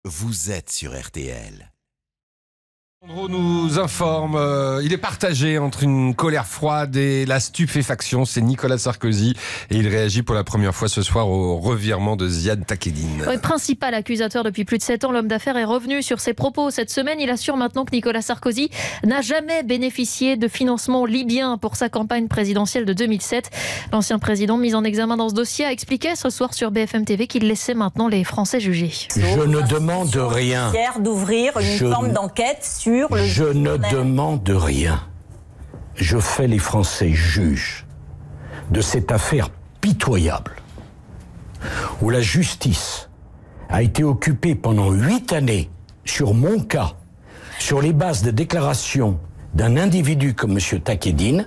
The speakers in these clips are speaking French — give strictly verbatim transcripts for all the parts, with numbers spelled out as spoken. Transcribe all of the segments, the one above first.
vous êtes sur R T L. Sandro nous informe, euh, il est partagé entre une colère froide et la stupéfaction. C'est Nicolas Sarkozy et il réagit pour la première fois ce soir au revirement de Ziad Takieddine. Oui, principal accusateur depuis plus de sept ans, l'homme d'affaires est revenu sur ses propos. Cette semaine, il assure maintenant que Nicolas Sarkozy n'a jamais bénéficié de financement libyen pour sa campagne présidentielle de deux mille sept. L'ancien président mis en examen dans ce dossier a expliqué ce soir sur B F M T V qu'il laissait maintenant les Français juger. Je ne demande rien. D'ouvrir une Je forme n- d'enquête sur le Je ne journal. demande rien. Je fais les Français juges de cette affaire pitoyable où la justice a été occupée pendant huit années sur mon cas, sur les bases de déclarations d'un individu comme M. Takieddine.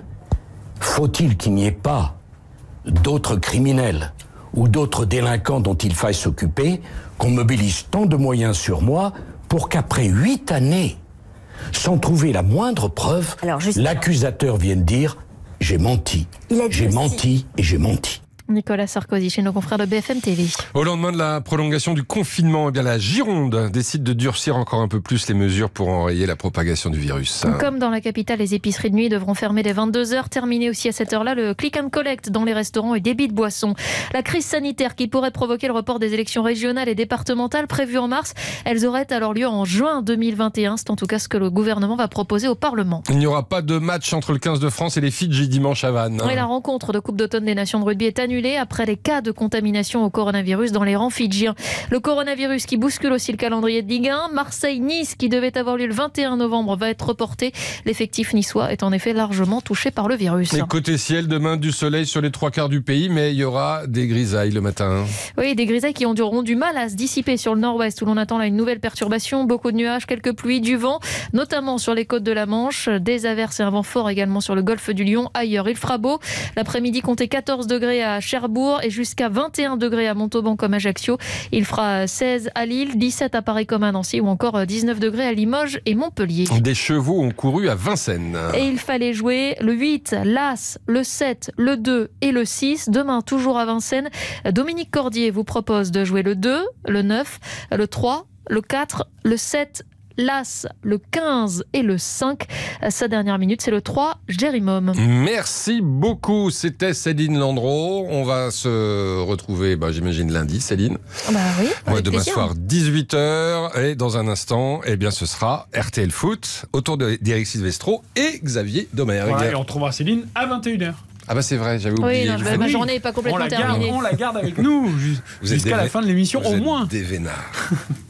Faut-il qu'il n'y ait pas d'autres criminels ou d'autres délinquants dont il faille s'occuper, qu'on mobilise tant de moyens sur moi pour qu'après huit années, sans trouver la moindre preuve, Alors, juste- l'accusateur vienne dire « j'ai menti, Il a dit j'ai aussi- menti et j'ai menti ». Nicolas Sarkozy chez nos confrères de B F M T V. Au lendemain de la prolongation du confinement, eh bien la Gironde décide de durcir encore un peu plus les mesures pour enrayer la propagation du virus. Comme dans la capitale, les épiceries de nuit devront fermer dès vingt-deux heures. Terminé aussi à cette heure-là le click and collect dans les restaurants et débits de boissons. La crise sanitaire qui pourrait provoquer le report des élections régionales et départementales prévues en mars, elles auraient alors lieu en juin deux mille vingt et un. C'est en tout cas ce que le gouvernement va proposer au Parlement. Il n'y aura pas de match entre le quinze de France et les Fidji dimanche à Vannes. Et la rencontre de Coupe d'automne des Nations de rugby est annulée après les cas de contamination au coronavirus dans les rangs fidjiens. Le coronavirus qui bouscule aussi le calendrier de Ligue un. Marseille-Nice, qui devait avoir lieu le vingt et un novembre, va être reporté. L'effectif niçois est en effet largement touché par le virus. Et côté ciel, demain du soleil sur les trois quarts du pays, mais il y aura des grisailles le matin. Oui, des grisailles qui auront du mal à se dissiper sur le nord-ouest, où l'on attend là une nouvelle perturbation. Beaucoup de nuages, quelques pluies, du vent, notamment sur les côtes de la Manche. Des averses et un vent fort également sur le golfe du Lion. Ailleurs, il fera beau. L'après-midi, comptez quatorze degrés à Cherbourg et jusqu'à vingt et un degrés à Montauban comme Ajaccio. Il fera seize à Lille, dix-sept à Paris comme à Nancy ou encore dix-neuf degrés à Limoges et Montpellier. Des chevaux ont couru à Vincennes. Et il fallait jouer le huit, l'As, le sept, le deux et le six. Demain, toujours à Vincennes, Dominique Cordier vous propose de jouer le deux, le neuf, le trois, le quatre, le sept, l'As, le quinze et le cinq. Sa dernière minute, c'est le trois, Jérimum. Merci beaucoup, c'était Céline Landreau. On va se retrouver, bah, j'imagine, lundi, Céline. Bah oui, Ouais, avec demain plaisir. soir, dix-huit heures. Et dans un instant, eh bien, ce sera R T L Foot, autour de- d'Éric Silvestro et Xavier Domer. Voilà, et on retrouvera Céline à vingt et une heures. Ah bah c'est vrai, j'avais Oui, oublié. non, Vous bah, êtes- ma journée n'est pas On complètement la garde, terminée. on la garde avec nous jus- vous êtes jusqu'à des- la fin de l'émission vous au êtes moins. des vénards.